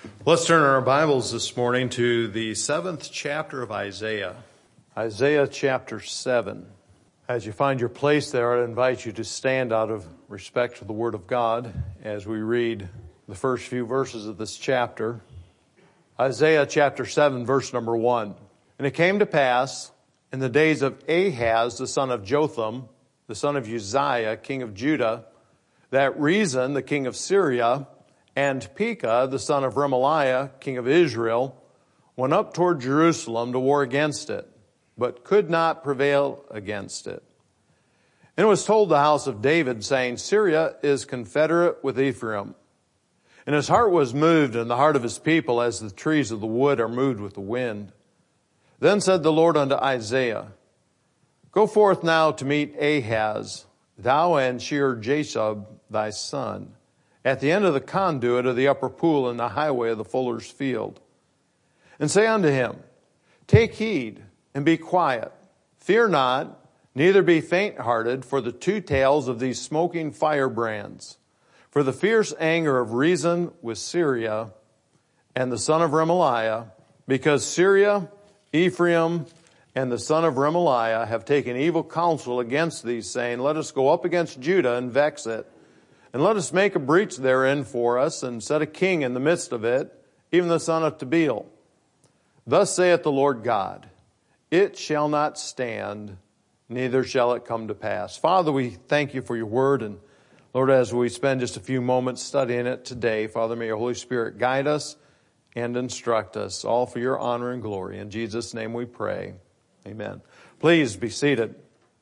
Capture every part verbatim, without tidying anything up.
Let's turn our Bibles this morning to the seventh chapter of Isaiah. Isaiah chapter seven. As you find your place there, I invite you to stand out of respect for the Word of God as we read the first few verses of this chapter. Isaiah chapter seven, verse number one. And it came to pass in the days of Ahaz, the son of Jotham, the son of Uzziah, king of Judah, that Rezin, the king of Syria, and Pekah, the son of Remaliah, king of Israel, went up toward Jerusalem to war against it, but could not prevail against it. And it was told the house of David, saying, Syria is confederate with Ephraim. And his heart was moved, and the heart of his people, as the trees of the wood are moved with the wind. Then said the Lord unto Isaiah, Go forth now to meet Ahaz, thou and Shear-Jashub thy son, at the end of the conduit of the upper pool in the highway of the fuller's field. And say unto him, Take heed, and be quiet. Fear not, neither be faint-hearted for the two tails of these smoking firebrands. For the fierce anger of Rezin with Syria and the son of Remaliah, because Syria, Ephraim, and the son of Remaliah have taken evil counsel against thee, saying, Let us go up against Judah and vex it. And let us make a breach therein for us, and set a king in the midst of it, even the son of Tabeel. Thus saith the Lord God, It shall not stand, neither shall it come to pass. Father, we thank you for your word, and Lord, as we spend just a few moments studying it today, Father, may your Holy Spirit guide us and instruct us, all for your honor and glory. In Jesus' name we pray. Amen. Please be seated.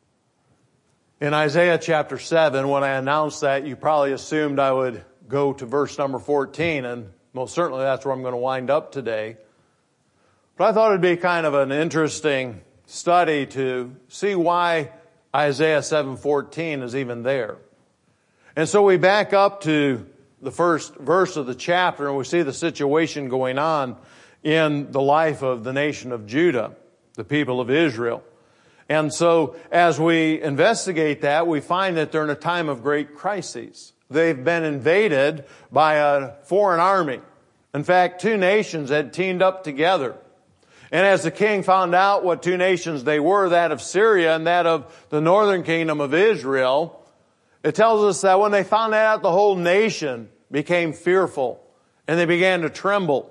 In Isaiah chapter seven, when I announced that, you probably assumed I would go to verse number fourteen, and most certainly that's where I'm going to wind up today. But I thought it'd be kind of an interesting study to see why Isaiah seven fourteen is even there. And so we back up to the first verse of the chapter, and we see the situation going on in the life of the nation of Judah, the people of Israel. And so as we investigate that, we find that they're in a time of great crises. They've been invaded by a foreign army. In fact, two nations had teamed up together. And as the king found out what two nations they were, that of Syria and that of the northern kingdom of Israel, it tells us that when they found that out, the whole nation became fearful and they began to tremble.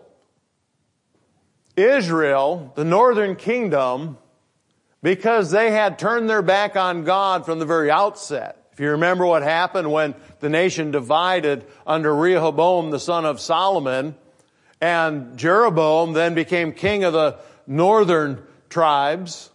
Israel, the northern kingdom, because they had turned their back on God from the very outset. If you remember what happened when the nation divided under Rehoboam, the son of Solomon, and Jeroboam then became king of the northern tribes.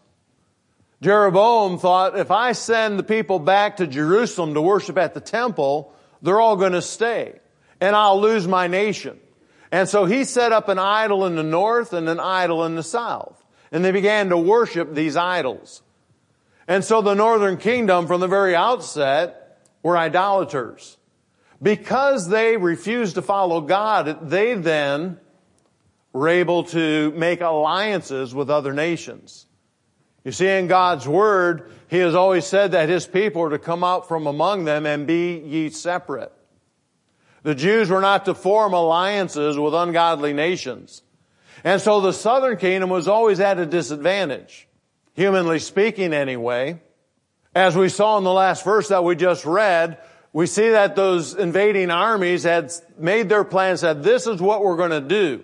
Jeroboam thought, if I send the people back to Jerusalem to worship at the temple, they're all going to stay, and I'll lose my nation. And so he set up an idol in the north and an idol in the south. And they began to worship these idols. And so the northern kingdom from the very outset were idolaters. Because they refused to follow God, they then were able to make alliances with other nations. You see, in God's word, He has always said that His people are to come out from among them and be ye separate. The Jews were not to form alliances with ungodly nations. And so the southern kingdom was always at a disadvantage, humanly speaking anyway. As we saw in the last verse that we just read, we see that those invading armies had made their plans, said, this is what we're going to do.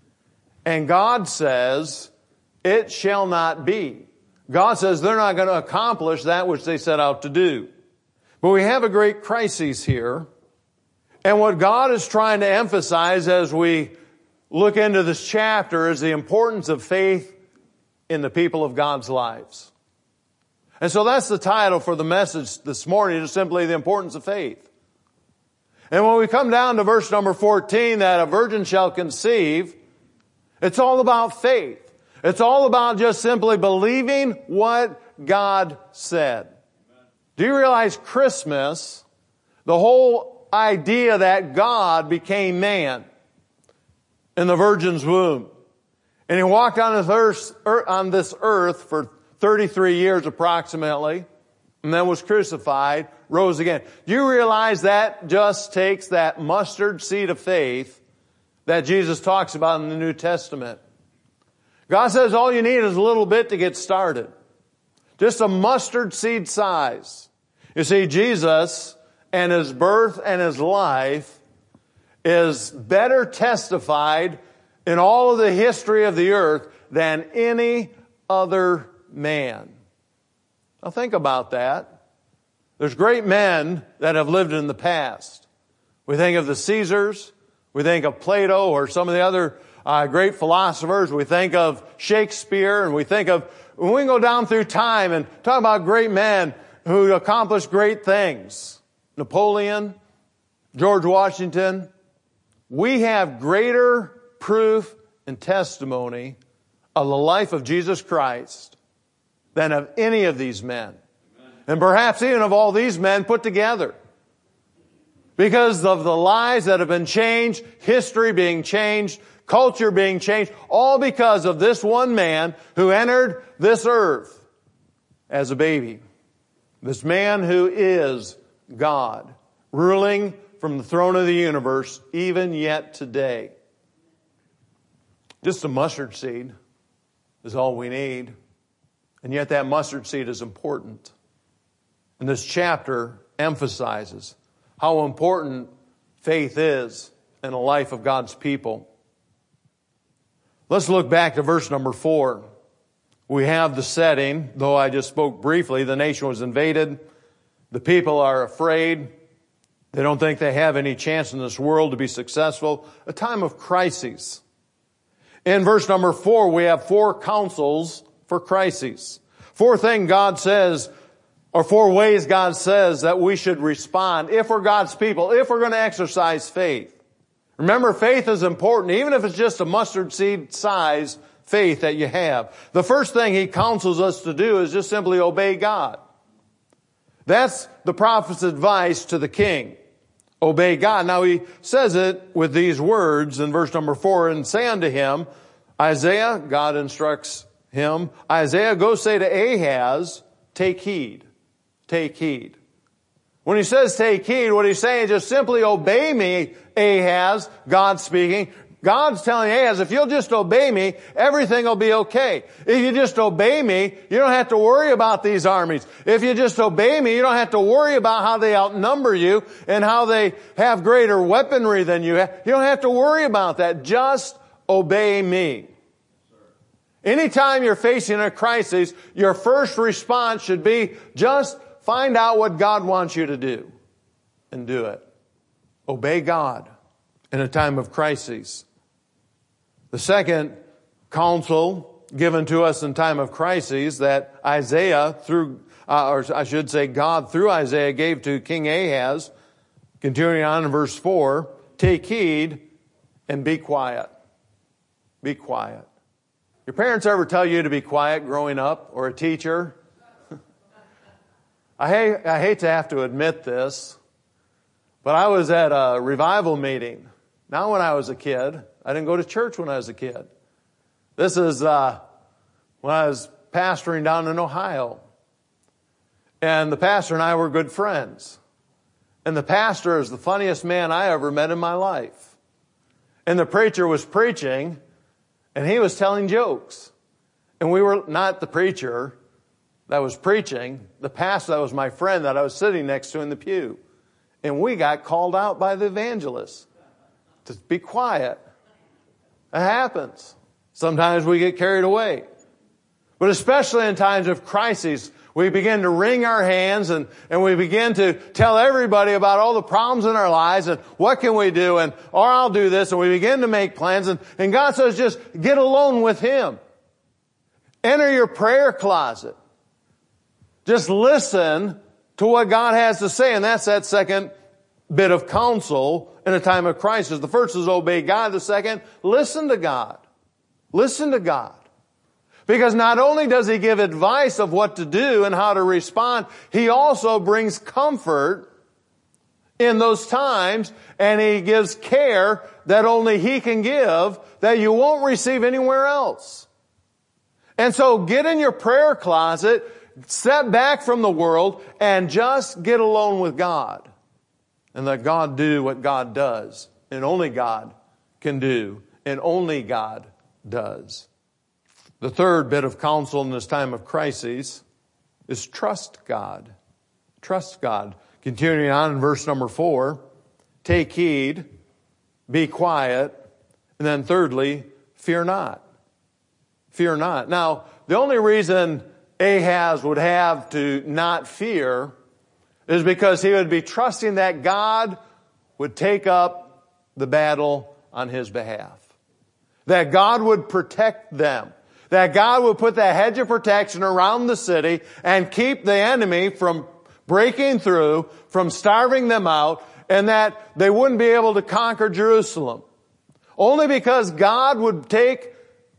And God says, it shall not be. God says they're not going to accomplish that which they set out to do. But we have a great crisis here. And what God is trying to emphasize as we look into this chapter is the importance of faith in the people of God's lives. And so that's the title for the message this morning, is simply the importance of faith. And when we come down to verse number fourteen, that a virgin shall conceive, it's all about faith. It's all about just simply believing what God said. Do you realize Christmas, the whole idea that God became man in the virgin's womb. And He walked on this earth, on this earth for thirty-three years approximately, and then was crucified, rose again. Do you realize that just takes that mustard seed of faith that Jesus talks about in the New Testament. God says all you need is a little bit to get started. Just a mustard seed size. You see, Jesus and His birth and His life is better testified in all of the history of the earth than any other man. Now think about that. There's great men that have lived in the past. We think of the Caesars. We think of Plato or some of the other uh, great philosophers. We think of Shakespeare, and we think of, when we go down through time and talk about great men who accomplished great things. Napoleon, George Washington. We have greater proof and testimony of the life of Jesus Christ than of any of these men. And perhaps even of all these men put together. Because of the lives that have been changed, history being changed, culture being changed, all because of this one man who entered this earth as a baby. This man who is God, ruling from the throne of the universe, even yet today. Just a mustard seed is all we need. And yet that mustard seed is important. And this chapter emphasizes how important faith is in the life of God's people. Let's look back to verse number four. We have the setting, though I just spoke briefly. The nation was invaded. The people are afraid. They don't think they have any chance in this world to be successful. A time of crises. In verse number four, we have four counsels for crises. Four things God says, or four ways God says that we should respond if we're God's people, if we're going to exercise faith. Remember, faith is important, even if it's just a mustard seed size faith that you have. The first thing He counsels us to do is just simply obey God. That's the prophet's advice to the king. Obey God. Now He says it with these words in verse number four, and say unto him, Isaiah, God instructs him, Isaiah, go say to Ahaz, take heed. Take heed. When He says take heed, what He's saying is just simply obey me, Ahaz, God speaking. God's telling Ahaz, if you'll just obey me, everything will be okay. If you just obey me, you don't have to worry about these armies. If you just obey me, you don't have to worry about how they outnumber you and how they have greater weaponry than you have. You don't have to worry about that. Just obey me. Anytime you're facing a crisis, your first response should be just find out what God wants you to do and do it. Obey God in a time of crisis. The second counsel given to us in time of crisis that Isaiah through, uh, or I should say God through Isaiah gave to King Ahaz, continuing on in verse four, take heed and be quiet. Be quiet. Your parents ever tell you to be quiet growing up, or a teacher? I hate, I hate to have to admit this, but I was at a revival meeting. Now when I was a kid, I didn't go to church when I was a kid. This is uh, when I was pastoring down in Ohio. And the pastor and I were good friends. And the pastor is the funniest man I ever met in my life. And the preacher was preaching, and he was telling jokes. And we were not the preacher that was preaching, the pastor that was my friend that I was sitting next to in the pew. And we got called out by the evangelist to be quiet. It happens. Sometimes we get carried away. But especially in times of crises, we begin to wring our hands and, and we begin to tell everybody about all the problems in our lives and what can we do and, or I'll do this, and we begin to make plans, and, and God says just get alone with Him. Enter your prayer closet. Just listen to what God has to say, and that's that second bit of counsel in a time of crisis. The first is obey God. The second, listen to God. Listen to God. Because not only does He give advice of what to do and how to respond, He also brings comfort in those times, and He gives care that only He can give that you won't receive anywhere else. And so get in your prayer closet, step back from the world, and just get alone with God. And let God do what God does. And only God can do, and only God does. The third bit of counsel in this time of crisis is trust God. Trust God. Continuing on in verse number four, take heed, be quiet, and then thirdly, fear not. Fear not. Now, the only reason Ahaz would have to not fear is because he would be trusting that God would take up the battle on his behalf. That God would protect them. That God would put that hedge of protection around the city and keep the enemy from breaking through, from starving them out, and that they wouldn't be able to conquer Jerusalem. Only because God would take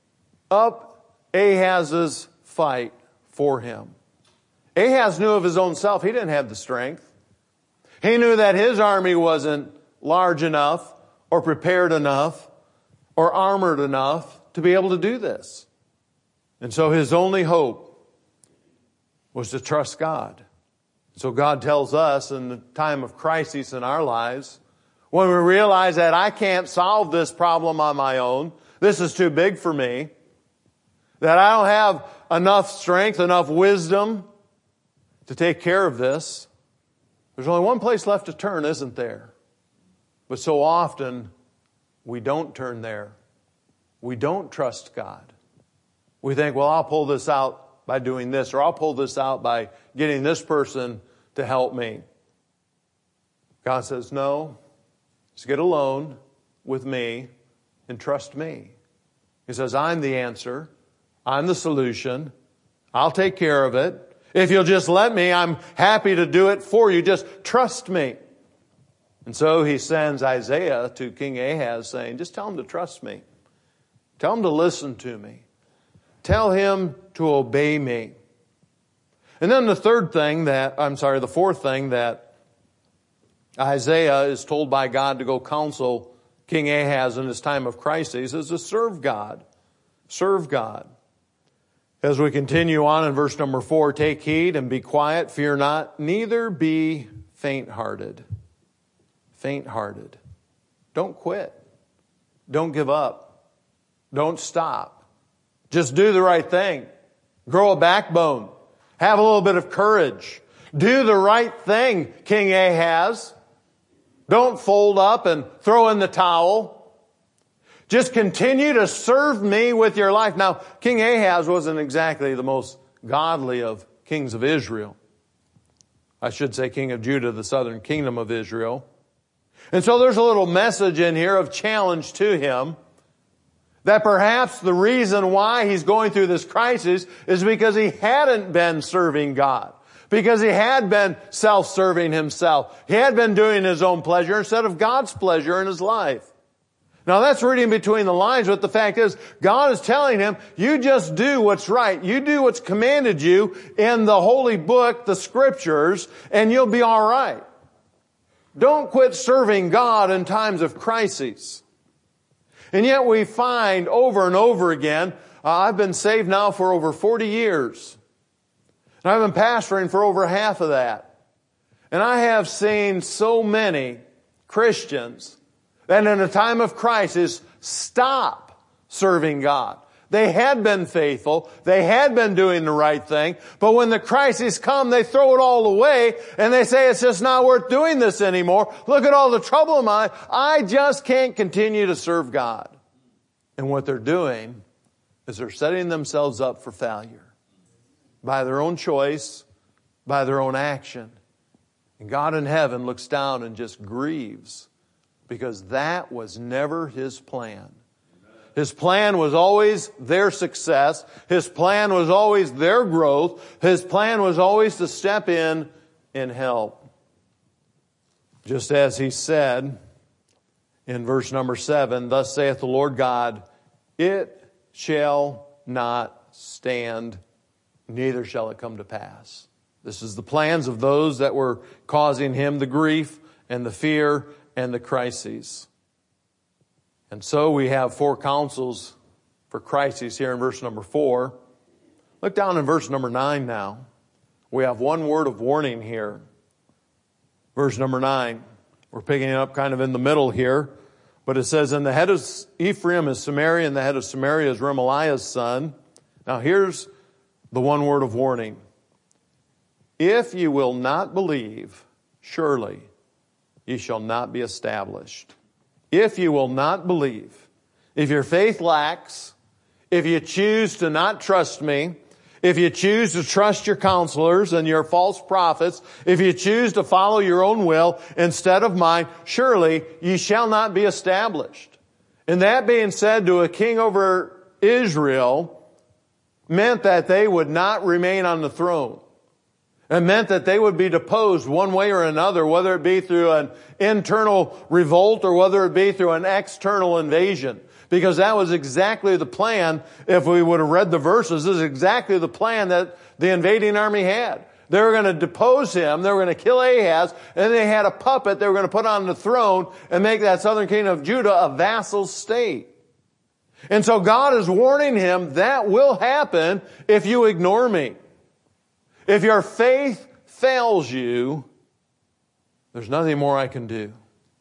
up Ahaz's fight for him. Ahaz knew of his own self. He didn't have the strength. He knew that his army wasn't large enough or prepared enough or armored enough to be able to do this. And so his only hope was to trust God. So God tells us in the time of crisis in our lives, when we realize that I can't solve this problem on my own, this is too big for me, that I don't have enough strength, enough wisdom to take care of this, there's only one place left to turn, isn't there? But so often, we don't turn there. We don't trust God. We think, well, I'll pull this out by doing this, or I'll pull this out by getting this person to help me. God says, no, just get alone with me and trust me. He says, I'm the answer. I'm the solution. I'll take care of it. If you'll just let me, I'm happy to do it for you. Just trust me. And so he sends Isaiah to King Ahaz saying, just tell him to trust me. Tell him to listen to me. Tell him to obey me. And then the third thing that, I'm sorry, the fourth thing that Isaiah is told by God to go counsel King Ahaz in his time of crisis is to serve God. Serve God. As we continue on in verse number four, take heed and be quiet, fear not, neither be faint-hearted. Faint-hearted. Don't quit. Don't give up. Don't stop. Just do the right thing. Grow a backbone. Have a little bit of courage. Do the right thing, King Ahaz. Don't fold up and throw in the towel. Just continue to serve me with your life. Now, King Ahaz wasn't exactly the most godly of kings of Israel. I should say king of Judah, the southern kingdom of Israel. And so there's a little message in here of challenge to him that perhaps the reason why he's going through this crisis is because he hadn't been serving God. Because he had been self-serving himself. He had been doing his own pleasure instead of God's pleasure in his life. Now that's reading between the lines, but the fact is, God is telling him, you just do what's right. You do what's commanded you in the holy book, the scriptures, and you'll be all right. Don't quit serving God in times of crisis. And yet we find over and over again, uh, I've been saved now for over forty years. And I've been pastoring for over half of that. And I have seen so many Christians that in a time of crisis stop serving God. They had been faithful. They had been doing the right thing. But when the crisis come, they throw it all away and they say, it's just not worth doing this anymore. Look at all the trouble of mine. I just can't continue to serve God. And what they're doing is they're setting themselves up for failure by their own choice, by their own action. And God in heaven looks down and just grieves because that was never His plan. His plan was always their success. His plan was always their growth. His plan was always to step in and help. Just as He said in verse number seven, thus saith the Lord God, it shall not stand, neither shall it come to pass. This is the plans of those that were causing him the grief and the fear and the crises. And so we have four counsels for crises here in verse number four. Look down in verse number nine now. We have one word of warning here. Verse number nine. We're picking it up kind of in the middle here. But it says, and the head of Ephraim is Samaria, and the head of Samaria is Remaliah's son. Now here's the one word of warning. If you will not believe, surely ye shall not be established. If you will not believe, if your faith lacks, if you choose to not trust me, if you choose to trust your counselors and your false prophets, if you choose to follow your own will instead of mine, surely ye shall not be established. And that being said to a king over Israel meant that they would not remain on the throne. It meant that they would be deposed one way or another, whether it be through an internal revolt or whether it be through an external invasion. Because that was exactly the plan, if we would have read the verses, this is exactly the plan that the invading army had. They were going to depose him, they were going to kill Ahaz, and they had a puppet they were going to put on the throne and make that southern kingdom of Judah a vassal state. And so God is warning him, that will happen if you ignore me. If your faith fails you, there's nothing more I can do. You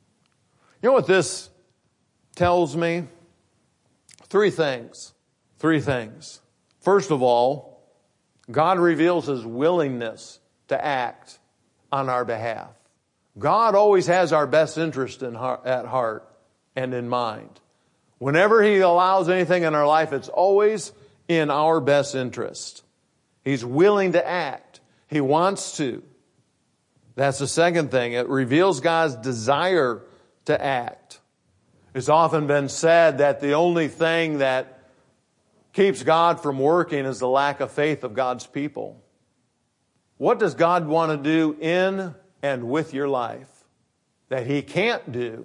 know what this tells me? Three things. Three things. First of all, God reveals His willingness to act on our behalf. God always has our best interest in heart, at heart and in mind. Whenever He allows anything in our life, it's always in our best interest. He's willing to act. He wants to. That's the second thing. It reveals God's desire to act. It's often been said that the only thing that keeps God from working is the lack of faith of God's people. What does God want to do in and with your life that He can't do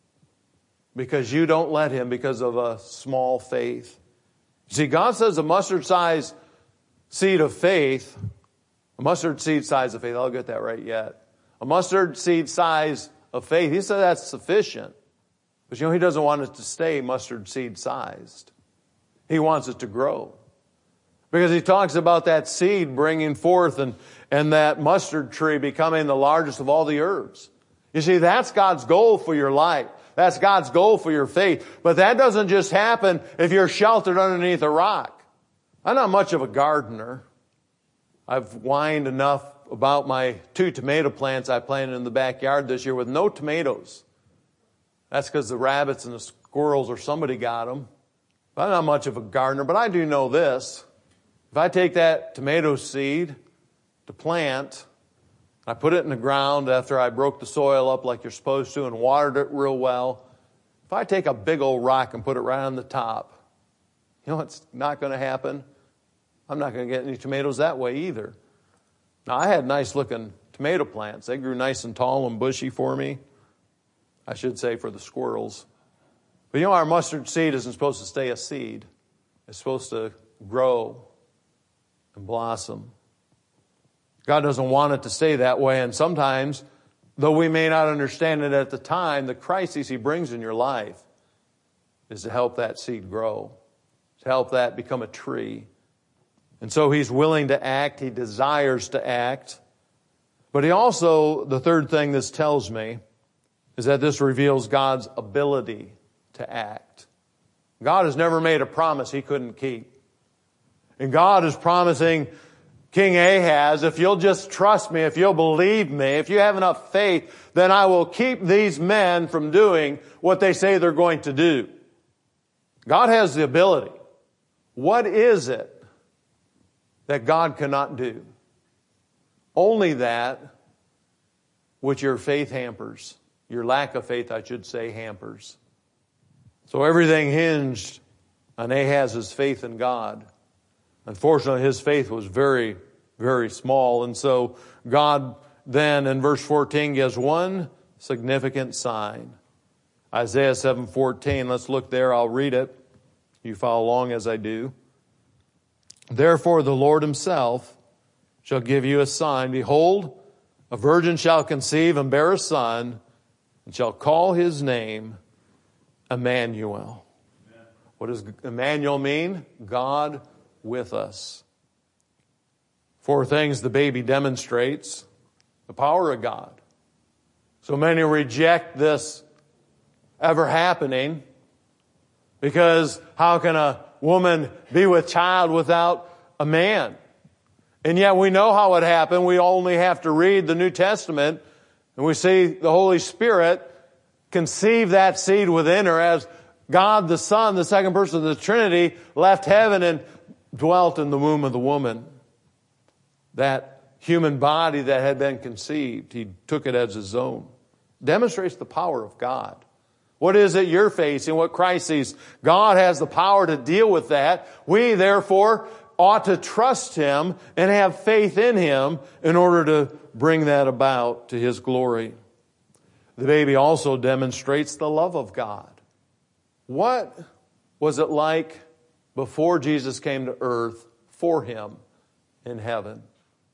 because you don't let Him because of a small faith? See, God says a mustard size seed of faith, a mustard seed size of faith, I'll get that right yet. A mustard seed size of faith, He said that's sufficient. But you know, He doesn't want it to stay mustard seed sized. He wants it to grow. Because He talks about that seed bringing forth and, and that mustard tree becoming the largest of all the herbs. You see, that's God's goal for your life. That's God's goal for your faith. But that doesn't just happen if you're sheltered underneath a rock. I'm not much of a gardener. I've whined enough about my two tomato plants I planted in the backyard this year with no tomatoes. That's because the rabbits and the squirrels or somebody got them. I'm not much of a gardener, but I do know this. If I take that tomato seed to plant, I put it in the ground after I broke the soil up like you're supposed to and watered it real well. If I take a big old rock and put it right on the top, you know what's not going to happen? I'm not going to get any tomatoes that way either. Now, I had nice looking tomato plants. They grew nice and tall and bushy for me. I should say for the squirrels. But you know, our mustard seed isn't supposed to stay a seed. It's supposed to grow and blossom. God doesn't want it to stay that way. And sometimes, though we may not understand it at the time, the crises He brings in your life is to help that seed grow, to help that become a tree. And so He's willing to act. He desires to act. But He also, the third thing this tells me, is that this reveals God's ability to act. God has never made a promise He couldn't keep. And God is promising King Ahaz, if you'll just trust me, if you'll believe me, if you have enough faith, then I will keep these men from doing what they say they're going to do. God has the ability. What is it that God cannot do? Only that which your faith hampers. Your lack of faith, I should say, hampers. So everything hinged on Ahaz's faith in God. Unfortunately, his faith was very, very small. And so God then in verse fourteen gives one significant sign. Isaiah seven fourteen, let's look there. I'll read it. You follow along as I do. Therefore the Lord Himself shall give you a sign. Behold, a virgin shall conceive and bear a son, and shall call His name Emmanuel. Amen. What does Emmanuel mean? God with us. Four things the baby demonstrates. The power of God. So many reject this ever happening. Because how can a woman be with child without a man? And yet we know how it happened. We only have to read the New Testament and we see the Holy Spirit conceive that seed within her as God the Son, the second person of the Trinity, left heaven and dwelt in the womb of the woman. That human body that had been conceived, He took it as His own. Demonstrates the power of God. What is it you're facing? What Christ sees? God has the power to deal with that. We, therefore, ought to trust Him and have faith in Him in order to bring that about to His glory. The baby also demonstrates the love of God. What was it like before Jesus came to earth for Him in heaven?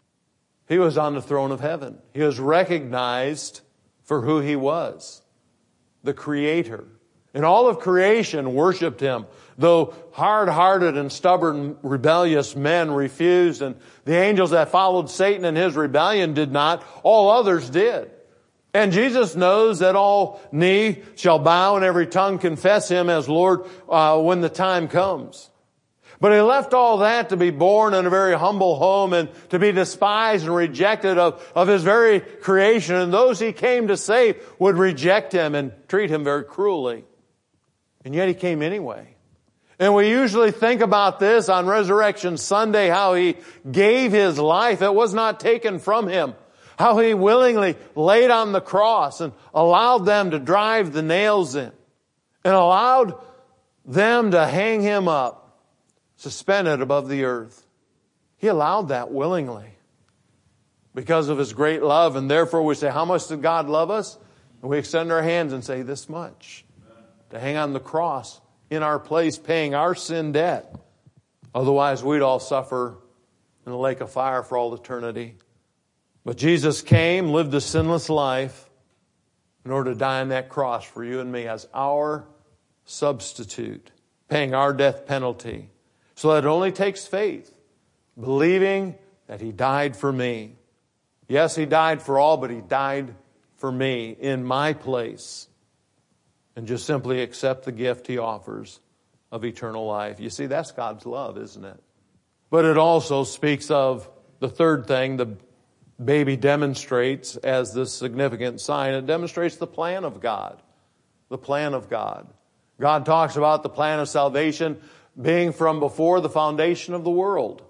He was on the throne of heaven. He was recognized for who He was, the Creator. And all of creation worshiped Him, though hard-hearted and stubborn, rebellious men refused, and the angels that followed Satan in his rebellion did not, all others did. And Jesus knows that all knee shall bow and every tongue confess Him as Lord uh, when the time comes. But He left all that to be born in a very humble home and to be despised and rejected of, of His very creation. And those He came to save would reject Him and treat Him very cruelly. And yet He came anyway. And we usually think about this on Resurrection Sunday, how He gave His life. It was not taken from Him. How He willingly laid on the cross and allowed them to drive the nails in. And allowed them to hang Him up, suspended above the earth. He allowed that willingly because of His great love. And therefore we say, how much did God love us? And we extend our hands and say, this much. To hang on the cross in our place, paying our sin debt. Otherwise we'd all suffer in the lake of fire for all eternity. But Jesus came, lived a sinless life in order to die on that cross for you and me as our substitute, paying our death penalty. So that it only takes faith, believing that He died for me. Yes, He died for all, but He died for me in my place. And just simply accept the gift He offers of eternal life. You see, that's God's love, isn't it? But it also speaks of the third thing the baby demonstrates as this significant sign. It demonstrates the plan of God. The plan of God. God talks about the plan of salvation being from before the foundation of the world.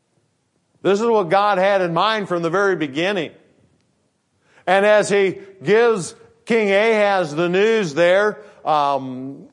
This is what God had in mind from the very beginning. And as He gives King Ahaz the news there, um,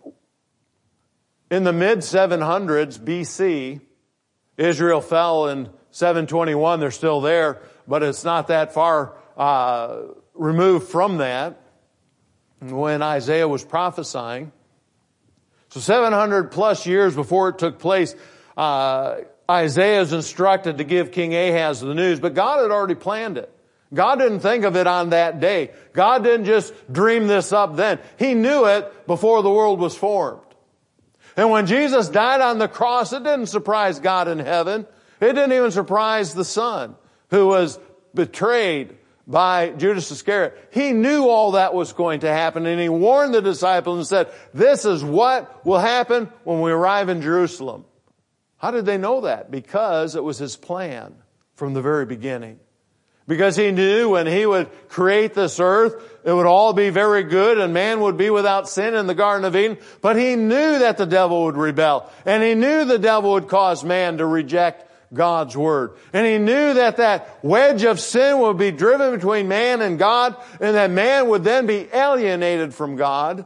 in the mid seven hundreds B C, Israel fell in seven twenty-one. They're still there, but it's not that far uh, removed from that when Isaiah was prophesying. So seven hundred plus years before it took place, uh, Isaiah is instructed to give King Ahaz the news, but God had already planned it. God didn't think of it on that day. God didn't just dream this up then. He knew it before the world was formed. And when Jesus died on the cross, it didn't surprise God in heaven. It didn't even surprise the Son who was betrayed by Judas Iscariot. He knew all that was going to happen, and He warned the disciples and said, this is what will happen when we arrive in Jerusalem. How did they know that? Because it was His plan from the very beginning. Because He knew when He would create this earth, it would all be very good and man would be without sin in the Garden of Eden. But He knew that the devil would rebel. And He knew the devil would cause man to reject God's Word. And He knew that that wedge of sin would be driven between man and God, and that man would then be alienated from God,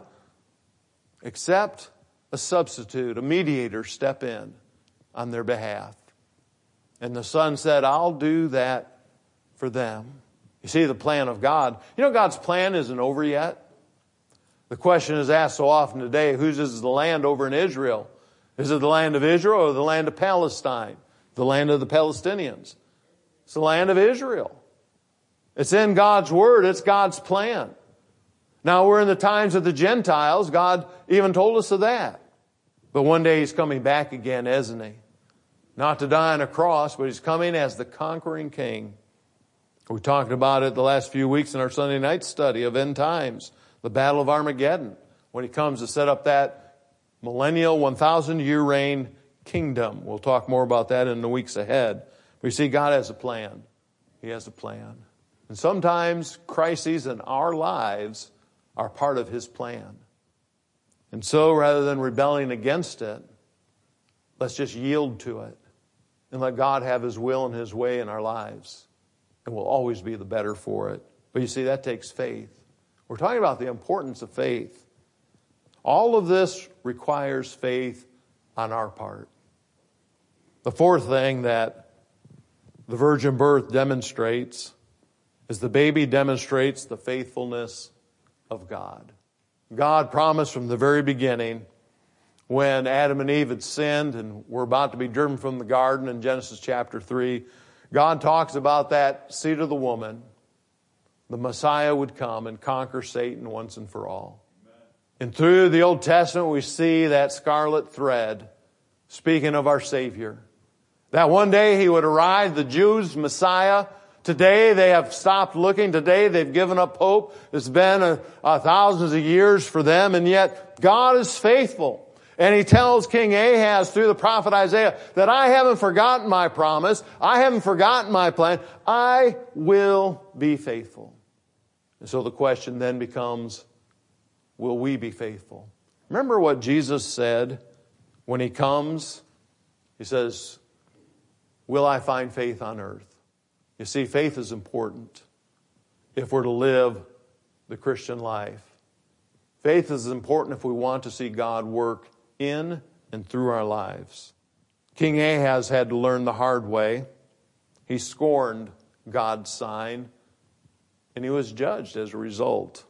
except a substitute, a mediator, step in on their behalf. And the Son said, I'll do that for them. You see the plan of God. You know God's plan isn't over yet. The question is asked so often today, whose is the land over in Israel? Is it the land of Israel or the land of Palestine? The land of the Palestinians. It's the land of Israel. It's in God's Word. It's God's plan. Now we're in the times of the Gentiles. God even told us of that. But one day He's coming back again, isn't He? Not to die on a cross, but He's coming as the conquering King. We talked about it the last few weeks in our Sunday night study of end times, the Battle of Armageddon. when he comes to set up that millennial one thousand year reign kingdom. We'll talk more about that in the weeks ahead. We see God has a plan. He has a plan. And sometimes crises in our lives are part of his plan. And so rather than rebelling against it, let's just yield to it and let God have his will and his way in our lives. And we'll always be the better for it. But you see, that takes faith. We're talking about the importance of faith. All of this requires faith on our part. The fourth thing that the virgin birth demonstrates is the baby demonstrates the faithfulness of God. God promised from the very beginning, when Adam and Eve had sinned and were about to be driven from the garden in Genesis chapter three, God talks about that seed of the woman. The Messiah would come and conquer Satan once and for all. Amen. And through the Old Testament, we see that scarlet thread speaking of our Savior. That one day he would arrive, the Jews' Messiah. Today they have stopped looking. Today they've given up hope. It's been a, a thousands of years for them, and yet God is faithful. And he tells King Ahaz through the prophet Isaiah that I haven't forgotten my promise. I haven't forgotten my plan. I will be faithful. And so the question then becomes, will we be faithful? Remember what Jesus said when he comes? He says, will I find faith on earth? You see, faith is important if we're to live the Christian life. Faith is important if we want to see God work in and through our lives. King Ahaz had to learn the hard way. He scorned God's sign, and he was judged as a result.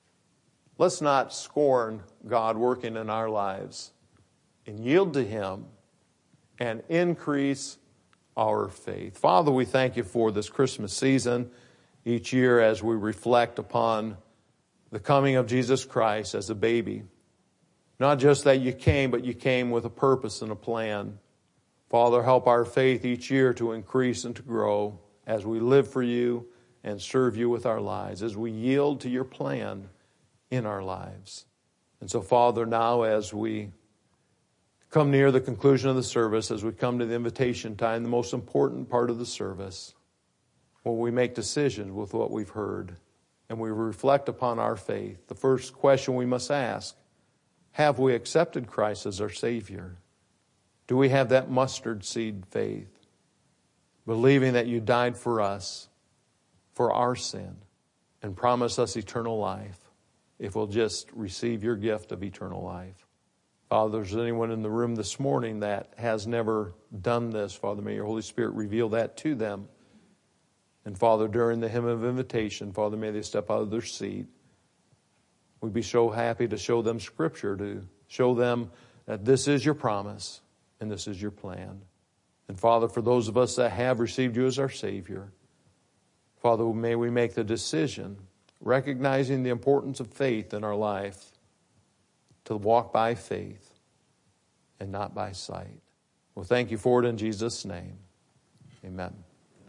Let's not scorn God working in our lives, and yield to him and increase our faith. Father, we thank you for this Christmas season each year as we reflect upon the coming of Jesus Christ as a baby. Not just that you came, but you came with a purpose and a plan. Father, help our faith each year to increase and to grow as we live for you and serve you with our lives, as we yield to your plan in our lives. And so, Father, now as we come near the conclusion of the service, as we come to the invitation time, the most important part of the service, when we make decisions with what we've heard and we reflect upon our faith, the first question we must ask, have we accepted Christ as our Savior? Do we have that mustard seed faith, believing that you died for us, for our sin, and promise us eternal life if we'll just receive your gift of eternal life? Father, if there's anyone in the room this morning that has never done this, Father, may your Holy Spirit reveal that to them. And Father, during the hymn of invitation, Father, may they step out of their seat. We'd be so happy to show them Scripture, to show them that this is your promise and this is your plan. And Father, for those of us that have received you as our Savior, Father, may we make the decision, recognizing the importance of faith in our life, to walk by faith and not by sight. Well, thank you for it in Jesus' name. Amen.